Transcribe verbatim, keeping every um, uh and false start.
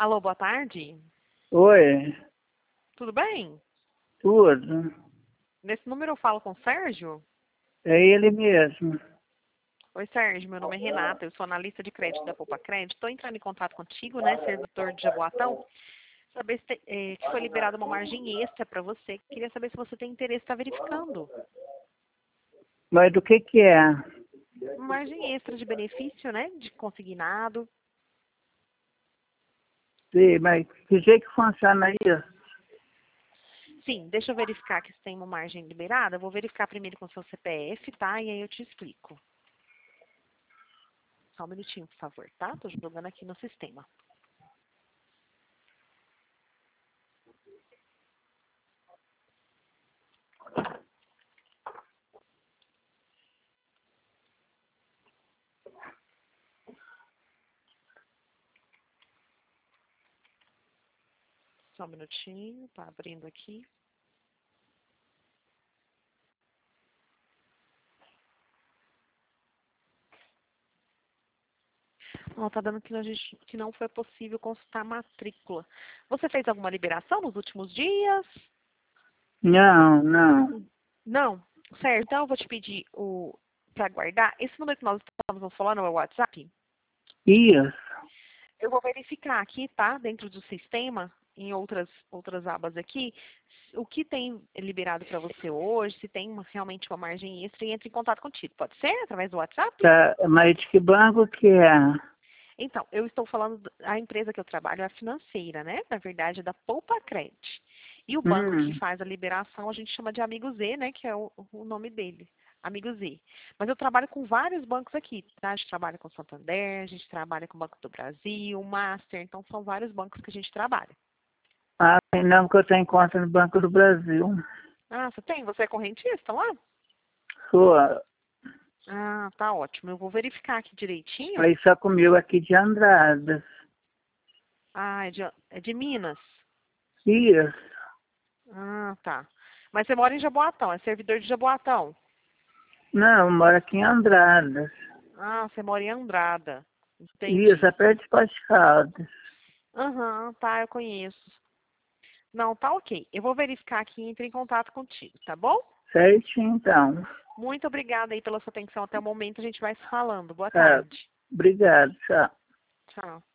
Alô, boa tarde. Oi, Tudo bem? tudo. Nesse número eu falo com o Sérgio? É ele mesmo. Oi, Sérgio, meu nome é Renata, eu sou analista de crédito da Poupa Crédito. Estou entrando em contato contigo, né, servidor de Jaboatão, saber se te- eh, que foi liberada uma margem extra para você. Queria saber se você tem interesse em estar verificando. Mas do que que é? Uma margem extra de benefício, né, de consignado. Sim, mas que jeito que funciona isso? Sim, deixa eu verificar que se tem uma margem liberada. Eu vou verificar primeiro com o seu C P F, tá? E aí eu te explico. Só um minutinho, por favor, tá? Tô jogando aqui no sistema. Só um minutinho, tá abrindo aqui. Não, tá dando que, a gente, que não foi possível consultar a matrícula. Você fez alguma liberação nos últimos dias? Não, não. Não? Certo, então eu vou te pedir o para guardar. Esse número que nós estamos falando é o WhatsApp? Isso. Eu vou verificar aqui, tá? Dentro do sistema, em outras, outras abas aqui, o que tem liberado para você hoje, se tem uma- realmente uma margem extra e entre em contato contigo. Pode ser? Através do WhatsApp? Tá, mas de que banco que é? Então, eu estou falando, do- a empresa que eu trabalho é a financeira, né? Na verdade, é da Poupa Credit. E o banco que Hum, faz a liberação a gente chama de Amigo Z, né? Que é o, o nome dele, Amigo Z. Mas eu trabalho com vários bancos aqui, tá? A gente trabalha com Santander, a gente trabalha com o Banco do Brasil, Master, então são vários bancos que a gente trabalha. ah, não, que eu tenho conta no Banco do Brasil. Ah, você tem? Você é correntista lá? Sou, Ah, tá ótimo. Eu vou verificar aqui direitinho. aí só comigo aqui de Andradas. Ah, é de, é de Minas. Isso. Ah, tá. Mas você mora em Jaboatão, é servidor de Jaboatão. Não, eu moro aqui em Andradas. Ah, você mora em Andrada. Isso, Entendi. é perto de Pote Caldas. Aham, tá, eu conheço. Não, tá ok. Eu vou verificar aqui e entro em contato contigo, tá bom? Certinho, então. Muito obrigada aí pela sua atenção até o momento. A gente vai se falando. Boa Tá, tarde. obrigado, tchau. Tchau.